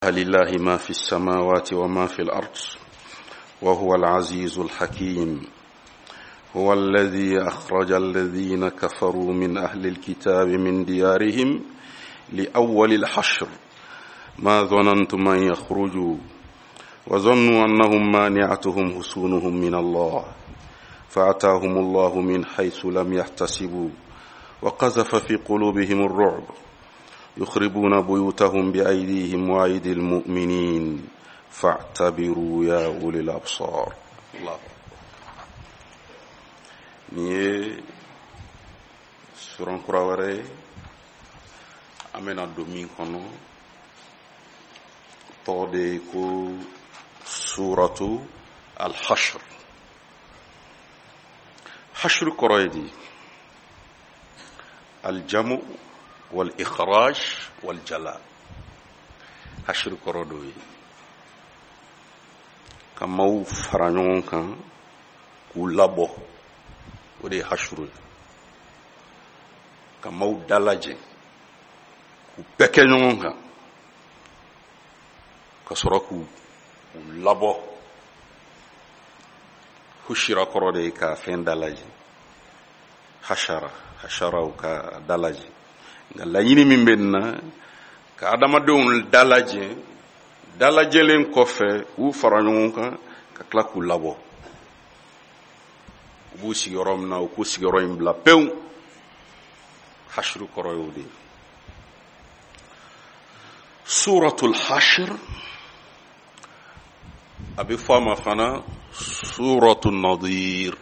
لله ما في السماوات وما في الأرض وهو العزيز الحكيم. هو الذي أخرج الذين كفروا من أهل الكتاب من ديارهم لأول الحشر ما ظننتم أن يخرجوا وظنوا أنهم مانعتهم حصونهم من الله فأتاهم الله من حيث لم يحتسبوا وقذف في قلوبهم الرعب يخربون بيوتهم بأيديهم وأيدي المؤمنين فاعتبروا يا أولي الأبصار. الله نيه سورة كراوري أمنا دومين كنو توديكو سورة الحشر. حشر كرايدي الجمع والإخراج والجلاء. حشر كرودوي كماو فرانيون كان كولابو ودي حشر كماو دالاجي كبكنيون كان كسركو كولابو حشر كرودي كافين دالاجي حشرة وكا دالاجي la yini min benna ka adamadenw dalajelen kɔfɛ u fara ɲɔgɔn kan ka tila k'u labɔ u b'u sigiyɔrɔ min na u k'u sigiyɔrɔ in bila pewu. Hashru kɔrɔ y'o de. Suratul Hashr a bɛ fɔ a ma fana Suratul Nadir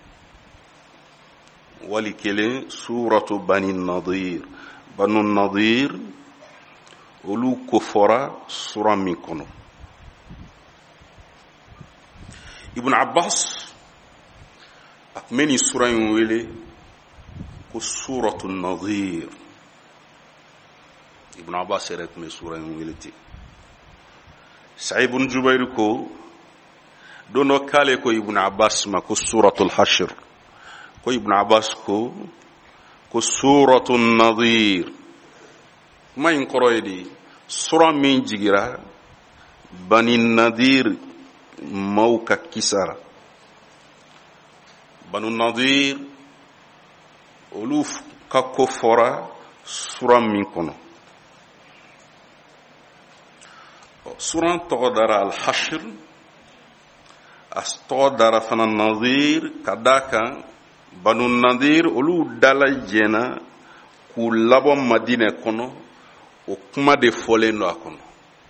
wali kelen Suratu Bani Nadir. Banu Nadir olu kofora sura min kɔnɔ. Ibn Abbas a tun bɛ nin sura in wele ko Suratu Nadir. Ibn Abbas yɛrɛ tun bɛ sura in wele ten. Sa'id ibn Jubair ko don dɔ k'ale ko Ibn Abbas ma ko Suratul Hashr, ko Ibn Abbas ko Suratul Nadir. Ma in kɔrɔ ye de sura min jigira Bani Nadir maaw ka kisara. Banu Nadir olu ka ko fɔra sura min kɔnɔ. Sura tɔgɔ dara Al-Hashr, a tɔgɔ dara fana Nadir ka d'a kan Banu Nadir olu dalajɛna k'u labɔ Madinɛ kɔnɔ. O kuma de fɔlen don a kɔnɔ.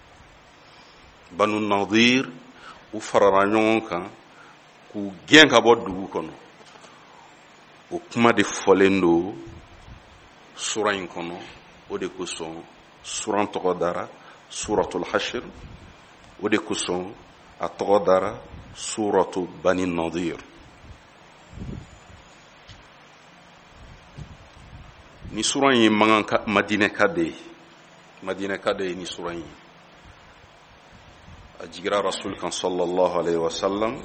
Banu Nadir u farara ɲɔgɔn kan k'u gɛn ka bɔ dugu kɔnɔ. O kuma de fɔlen don sura in kɔnɔ. O de kosɔn sura tɔgɔ dara Suratul Hashr. O de kosɔn a tɔgɔ dara Suratu Bani Nadir. Ni sura in ye Madinɛ ka de ye. Madinɛ ka de ye ni sura in. A jigira Rasul kan sallallahu alaihi wa sallam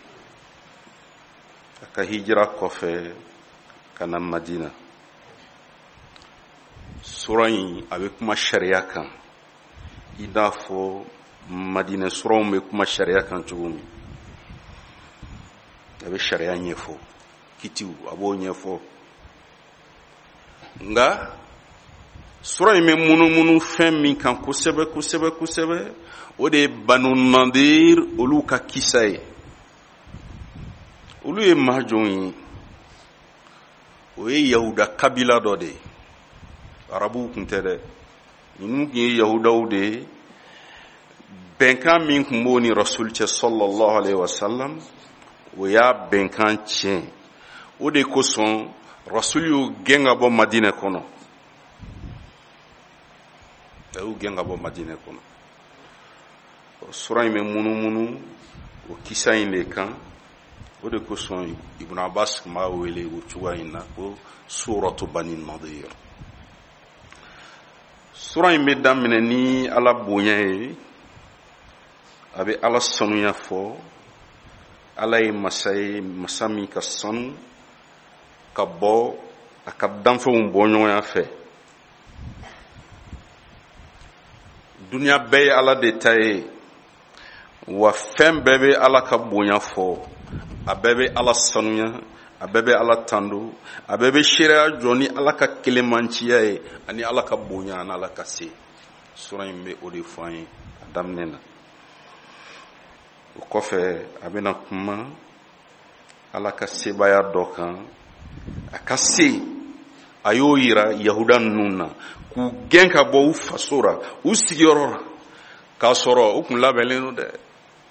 a ka hijira kɔfɛ ka na Madina. Sura in a bɛ kuma sariya kan i n'a fɔ Madinɛ suraw bɛ kuma sariya kan cogo min. A bɛ sariya ɲɛfɔ, kitiw a b'o ɲɛfɔ. Nga sura in bɛ munumunu fɛn min kan kosɛbɛ o de ye Banu Nadir olu ka kisa ye. Olu ye maa jɔnw ye. O ye Yahuda kabila dɔ de ye. Arabuw tun tɛ dɛ. Ninnu tun ye Yahudaw de ye. Bɛnkan min tun b'o ni Rasul cɛ sallallahu alaihi wa sallam o y'a bɛnkan tiɲɛ. O de kosɔn Rasul y'u gɛn ka bɔ Madinɛ kɔnɔ. Y'u gɛn ka bɔ Madinɛ kɔnɔ. Sura in bɛ munumunu o kisa in de kan. O de kosɔn Ibn Abbas tun b'a wele o cogoya in na ko Suratu Bani Nadir. Sura in bɛ daminɛ ni Ala bonya ye. A bɛ Ala sanuya fɔ. Ala ye masa ye, masa min ka sanu ka bɔ a ka danfɛnw bɔ ɲɔgɔnya fɛ. dunya bɛɛ ye Ala de ta ye wa fɛn bɛɛ bɛ Ala ka bonya fɔ a bɛɛ bɛ Ala sanuya a bɛɛ bɛ Ala tando a bɛɛ bɛ seereya jɔ ni Ala ka kelemanciya ye ani Ala ka bonya ani Ala ka se sura in bɛ o de fɔ an ye a daminɛ na o kɔfɛ a bɛna kuma Ala ka sebaya dɔ kan a ka se a y'o yira Yahuda ninnu na k'u gɛn ka bɔ u faso ra u sigiyɔrɔ la k'a sɔrɔ u tun labɛnlen don dɛ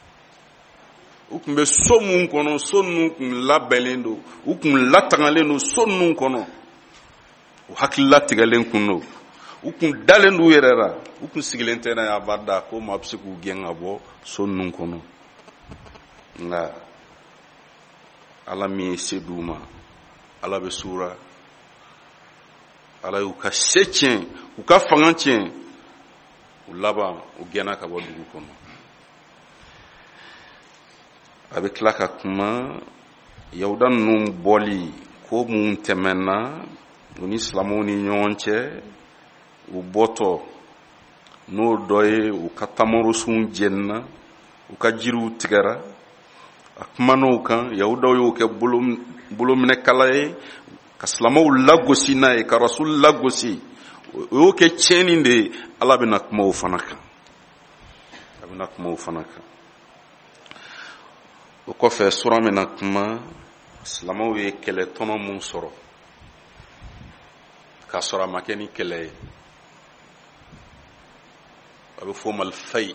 u tun bɛ so minnu kɔnɔ so ninnu tun labɛnlen don u tun latagalen don so ninnu kɔnɔ u hakililatigɛlen tun don u tun dalen don u yɛrɛ la u tun sigilen tɛ n'a abada ko maa bɛ se k'u gɛn ka bɔ so ninnu kɔnɔ nka Ala min ye se d'u ma Ala bɛ sura Ala y'u ka se tiɲɛ u ka fanga tiɲɛ u laban u gɛnna ka bɔ dugu kɔnɔ a bɛ tila ka kuma Yahuda ninnu bɔli ko mun tɛmɛna u ni silamɛw ni ɲɔgɔn cɛ u bɔtɔ n'o dɔ ye u ka tamarosunw jenina u ka jiriw tigɛra a kuman'o kan Yahudaw y'o kɛ bolominɛkala ye ka silamɛw lagosi n'a ye ka rasul lagosi o y'o kɛ tiɲɛni de ye Ala bɛna kuma o fana kan a bɛna kuma o fana kan o kɔfɛ sura bɛna kuma silamɛw ye kɛlɛ tɔnɔ mun sɔrɔ k'a sɔrɔ a ma kɛ ni kɛlɛ ye a bɛ fɔ o ma fayi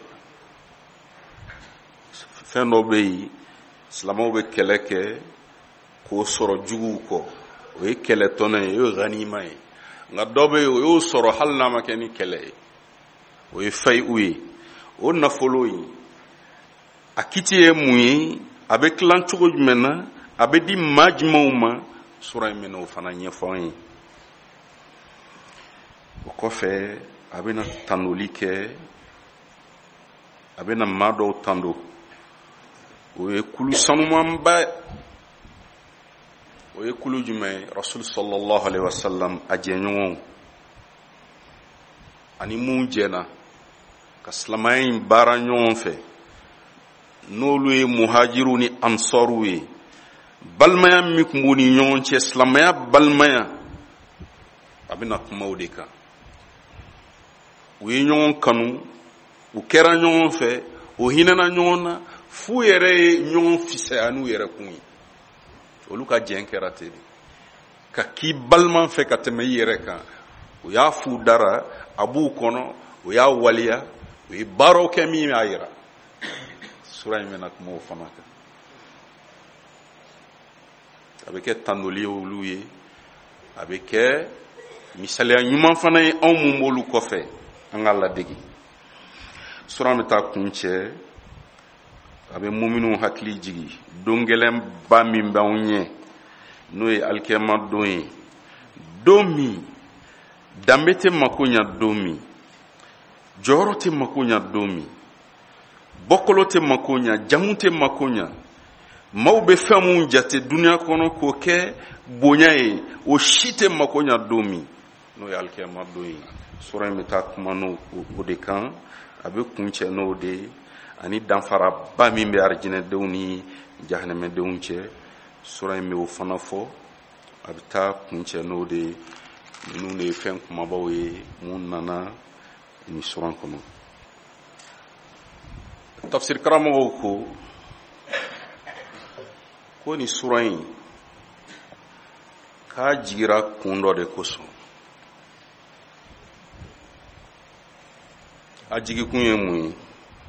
fɛn dɔ bɛ yen silamɛw bɛ kɛlɛ kɛ k'o sɔrɔ juguw kɔ o ye kɛlɛ tɔnɔ ye o ye ganima ye nka dɔ bɛ yen o y'o sɔrɔ hali n'a ma kɛ ni kɛlɛ ye o ye fayiw ye o nafolo ye a kiti ye mun ye a bɛ tilan cogo jumɛn na a bɛ di maa jumɛnw ma sura in bɛna o fana ɲɛfɔ an ye o kɔfɛ a bɛna tandoli kɛ a bɛna maa dɔw tando o ye kulu sanumanba o ye kulu jumɛn ye rasul sallallahu alaihi wasallam a jɛɲɔgɔnw ani mun jɛna ka silamɛya in baara ɲɔgɔn fɛ n'olu ye muhajiru ni ansɔriw ye balimaya min tun b'u ni ɲɔgɔn cɛ silamɛya balimaya a bɛna kuma o de kan u ye ɲɔgɔn kanu u kɛra ɲɔgɔn fɛ o hinɛna ɲɔgɔn na f'u yɛrɛ ye ɲɔgɔn fisaya n'u yɛrɛ kun ye olu ka jɛn kɛra ten ka k'i balima fɛ ka tɛmɛ i yɛrɛ kan u y'a f'u dara a b'u kɔnɔ u y'a waliya u ye baaraw kɛ min y'a yira sura in bɛna kuma o fana kan a bɛ kɛ tandoli ye olu ye a bɛ kɛ misaliya ɲuman fana ye anw mun b'olu kɔfɛ an ka ladegi sura bɛ taa kun cɛ a bɛ muminun hakili jigi don gɛlɛnba min b'anw ɲɛ n'o ye alikiyama don ye don min danbe tɛ mako ɲɛ don min jɔyɔrɔ tɛ mako ɲɛ don min bɔkolo tɛ mako ɲɛ jamu tɛ mako ɲɛ maaw bɛ fɛn mun jate duniya kɔnɔ k'o kɛ bonya ye o si tɛ mako ɲɛ don min n'o ye alikiyama don ye sura in bɛ taa kuma n'o de kan a bɛ kun cɛ n'o de ye ani danfaraba min bɛ arijinɛdenw ni jahanɛmɛdenw cɛ sura in bɛ o fana fɔ a bɛ taa kun cɛ n'o de ye ninnu de ye fɛn kumabaw ye mun nana nin sura kɔnɔ tafsir karamɔgɔw ko nin sura in k'a jigira kun dɔ de kosɔn a jigikun ye mun ye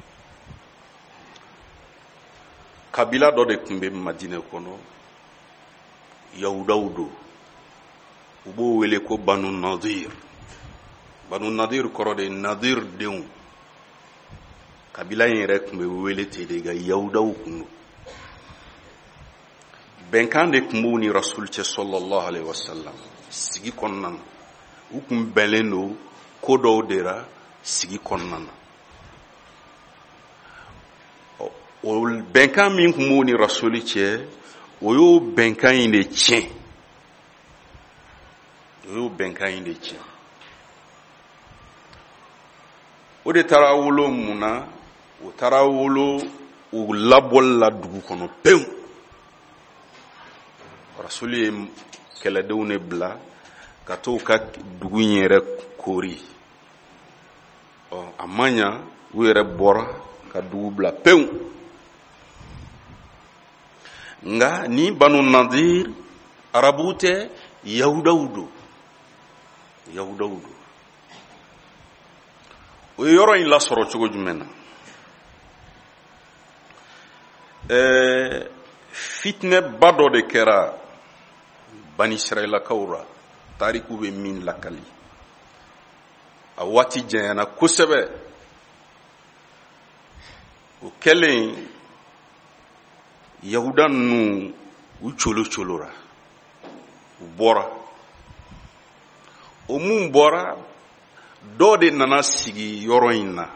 kabila dɔ de tun bɛ Madinɛ kɔnɔ Yahudaw don u b'o wele ko Banu Nadir kɔrɔ de Nadir denw kabila in yɛrɛ tun bɛ wele ten de nka Yahudaw kun don bɛnkan de tun b'u ni rasul cɛ sallallahu alaihi wasallam sigi kɔnɔna na u tun bɛnlen don ko dɔw de la sigi kɔnɔna na o bɛnkan min tun b'u ni rasuli cɛ o y'o bɛnkan in de tiɲɛ o de taara wolo mun na o taara wolo u labɔli la dugu kɔnɔ pewu. Rasuli ye kɛlɛdenw ne bila ka t'u ka dugu in yɛrɛ koori. A man ɲa u yɛrɛ bɔra ka dugu bila pewu. Nga ni Banu Nadir arabuw tɛ yahudaw do. O ye yɔrɔ in lasɔrɔ cogo jumɛn na? Fitinɛba dɔ de kɛra Bani Israilakaw ra, tariku bɛ min lakali. A waati janyana kosɛbɛ. O kɛlen Yahuda ninnu u colo-colora, u bɔra. O mun bɔra, dɔ de nana sigi yɔrɔ in na.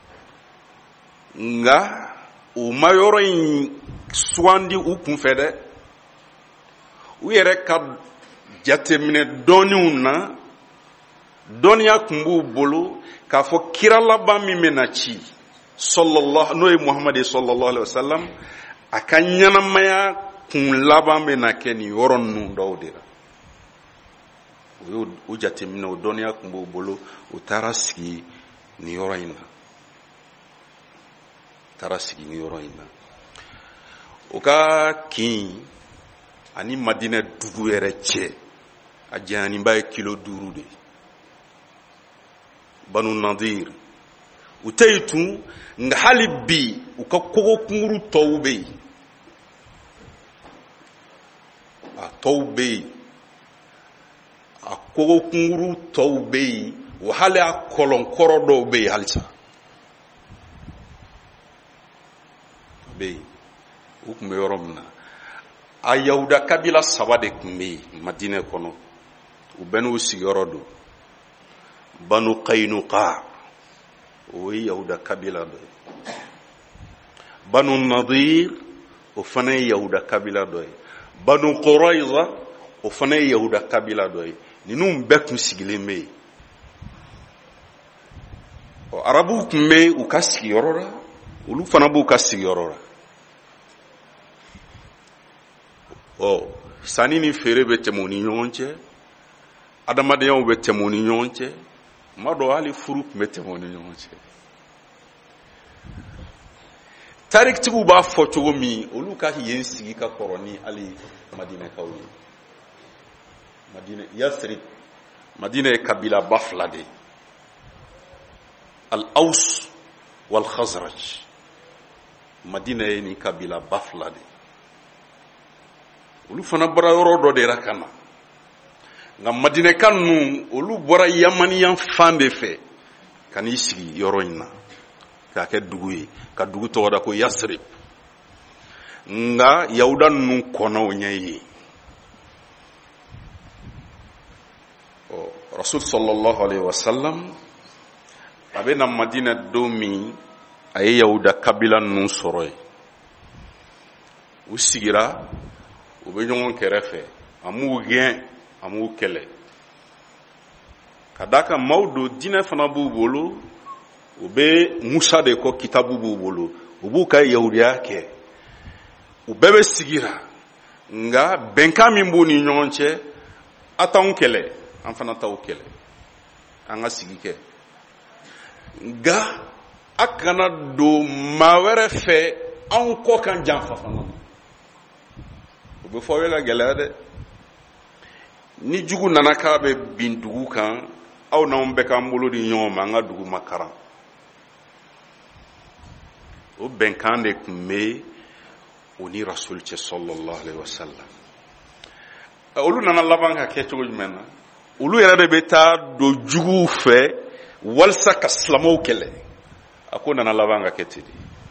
Nga u ma yɔrɔ in sugandi u kunfɛ dɛ. U yɛrɛ ka jateminɛ dɔɔniw na, dɔɔniya kun b'u bolo k'a fɔ kira laban min bɛna ci n'o ye Muhamadu sallallahu alaihi wasallam, a ka ɲɛnamaya kun laban bɛna kɛ nin yɔrɔ ninnu dɔw de la. O jateminɛ o dɔɔniya kun b'u bolo, u taara sigi nin yɔrɔ in na. O ka kin ani Madinɛ dugu yɛrɛ cɛ a janyaniba ye kilo 5 de. Banu Nadir u tɛ yen tun, nka hali bi u ka kogo kunguru tɔw bɛ yen. A kogo kunguru tɔw bɛ yen, wa hali a kɔlɔnkɔrɔ dɔw bɛ yen halisa. U tun bɛ yɔrɔ min na, a Yahuda kabila 3 de tun bɛ yen Madinɛ kɔnɔ. U bɛɛ n'u sigiyɔrɔ don. Banu Qaynuqa, o ye Yahuda kabila dɔ ye. Banu Nadir, o fana ye Yahuda kabila dɔ ye. Banu Qurayza, o fana ye Yahuda kabila dɔ ye. Ninnu bɛɛ tun sigilen bɛ yen. Arabuw tun bɛ u ka sigiyɔrɔ la, olu fana b'u ka sigiyɔrɔ la. Sanni ni feere bɛ tɛmɛ u ni ɲɔgɔn cɛ, adamadenyaw bɛ tɛmɛ u ni ɲɔgɔn cɛ, tuma dɔw hali furu tun bɛ tɛmɛ u ni ɲɔgɔn cɛ. Tarikitigiw b'a fɔ cogo min, olu ka yen sigi ka kɔrɔ ni hali Madinɛkaw ye. Yasrib, Madinɛ ye kabila ba 2 de. Al-Aws wal Khazraj. Madinɛ ye ni kabila ba 2 de. Olu fana bɔra yɔrɔ dɔ de la ka na. Nka Madinɛka ninnu olu bɔra Yamaniyan fan de fɛ ka n'i sigi yɔrɔ in na k'a kɛ dugu ye, ka dugu tɔgɔ da ko Yasrib. Nka Yahuda ninnu kɔnɔw ɲɛ ye. Rasul sallallahu alaihi wasallam a bɛ na Madinɛ don min, a ye Yahuda kabila ninnu sɔrɔ yen. U sigira, u bɛ ɲɔgɔn kɛrɛfɛ, a m'u gɛn, a m'u kɛlɛ. Ka d'a kan maaw don, diinɛ fana b'u bolo, u bɛ Musa de kɔ, kitabu b'u bolo, u b'u ka yahudiya kɛ. U bɛɛ bɛ sigira, nka bɛnkan min b'u ni ɲɔgɔn cɛ, a t'anw kɛlɛ, an fana t'aw kɛlɛ, an ka sigi kɛ. Nka a kana don maa wɛrɛ fɛ anw kɔ kan janfa fana. U bɛ fɔ aw ye ka gɛlɛya dɛ. Ni jugu nana k'a bɛ bin dugu kan, aw n'anw bɛɛ k'an bolo di ɲɔgɔn ma, an ka dugu ma karan. O bɛnkan de tun bɛ o ni Rasul cɛ sallallahu alaihi wasallam. Olu nana laban ka kɛ cogo jumɛn na? Olu yɛrɛ de bɛ taa don juguw fɛ walasa ka silamɛw kɛlɛ. A ko nana laban ka kɛ ten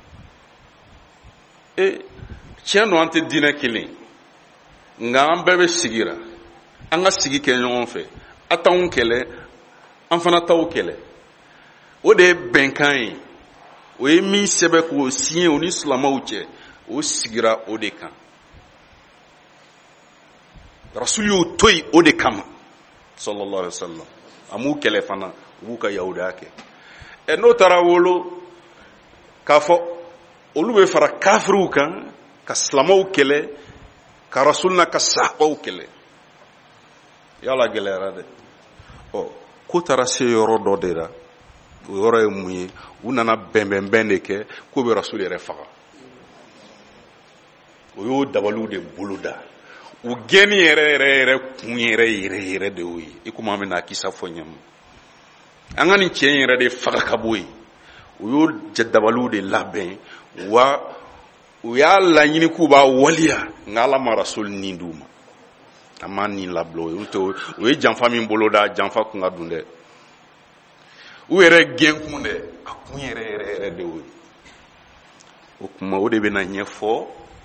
de. Tiɲɛ don an tɛ diinɛ kelen, nka an bɛɛ bɛ sigira, an ka sigi kɛ ɲɔgɔn fɛ, a t'anw kɛlɛ, an fana t'aw kɛlɛ. O de ye bɛnkan ye. O ye min sɛbɛn k'o signé o ni silamɛw cɛ, o sigira o de kan. Rasul y'o to yen o de kama sallallahu alaihi wasallam. A m'u kɛlɛ fana, u b'u ka yahudiya kɛ. n'o taara wolo k'a fɔ olu bɛ fara kafiriw kan ka silamɛw kɛlɛ ka rasul n'a ka sahabaw kɛlɛ yala gɛlɛyara dɛ ko taara se yɔrɔ dɔ de la o yɔrɔ ye mun ye u nana bɛnbɛnbɛn de kɛ ko bɛ rasul yɛrɛ faga o y'o dabaliw de boloda u gɛnni yɛrɛ kun yɛrɛ de y'o ye i komi an bɛna kisa fɔ ɲɛma an ka nin cɛ in yɛrɛ de faga ka bɔ yen u y'o dabaliw de labɛn wa u y'a laɲini k'u b'a waliya nka ala ma rasul nin d'u ma a ma nin labila o ye janfa min boloda janfa kun ka dun dɛ u yɛrɛ gɛn kun dɛ a kun yɛrɛ de y'o ye o kuma o de bɛna ɲɛfɔ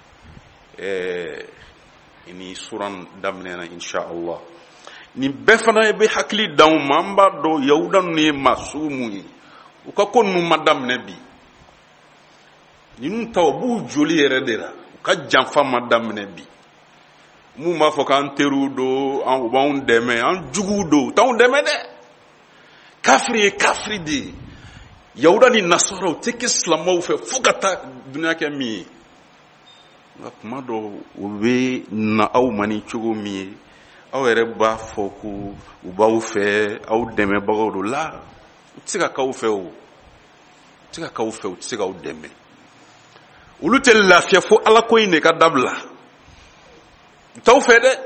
ni sura daminɛ na inshallah nin bɛɛ fana bɛ hakili d'anw ma an b'a dɔn yahuda ninnu ye masumu ye u ka ko ninnu ma daminɛ bi ninnu ta u b'u joli yɛrɛ de la u ka janfa ma daminɛ bi mun b'a fɔ k'an teriw don u b'anw dɛmɛ an juguw don u t'anw dɛmɛ dɛ kafiri ye kafiri de ye yahuda ni nasara u tɛ kɛ silamɛw fɛ fo ka taa duniya kɛ min ye nka kuma dɔ u bɛ na aw ma ni cogo min ye aw yɛrɛ b'a fɔ ko u b'aw fɛ aw dɛmɛbagaw don la u tɛ se ka k'aw fɛ o u tɛ se ka k'aw fɛ u tɛ se k'aw dɛmɛ olu tɛ lafiya fo ala ko in de ka dabila u t'aw fɛ dɛ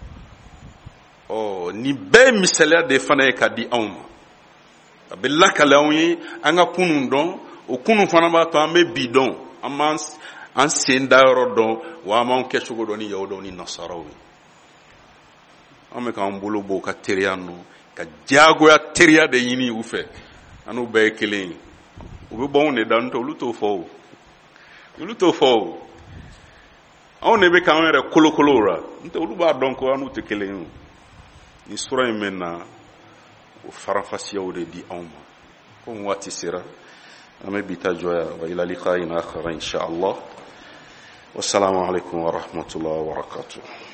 nin bɛɛ ye misaliya de fana ye ka di anw ma a bɛ lakale anw ye an ka kunun dɔn o kunun fana b'a to an bɛ bi dɔn an b'an sen da yɔrɔ dɔn wa an b'an kɛcogo dɔn ni yahudaw ni nasaraw ye an bɛ k'an bolo bɔ u ka teriya nɔ ka diyagoya teriya de ɲini u fɛ an n'u bɛɛ ye kelen ye u bɛ bɔ anw de da n'o tɛ olu t'o fɔ o anw de bɛ k'an yɛrɛ kolokolo o la n'o tɛ olu b'a dɔn ko an n'u tɛ kelen ye o ni sura in bɛ na o farafasiyaw de di anw ma komi waati sera an bɛ bi ta jɔya wa ila liqa'in akhar insha Allah wassalamu alaikum wa rahmatullahi wa barakatuh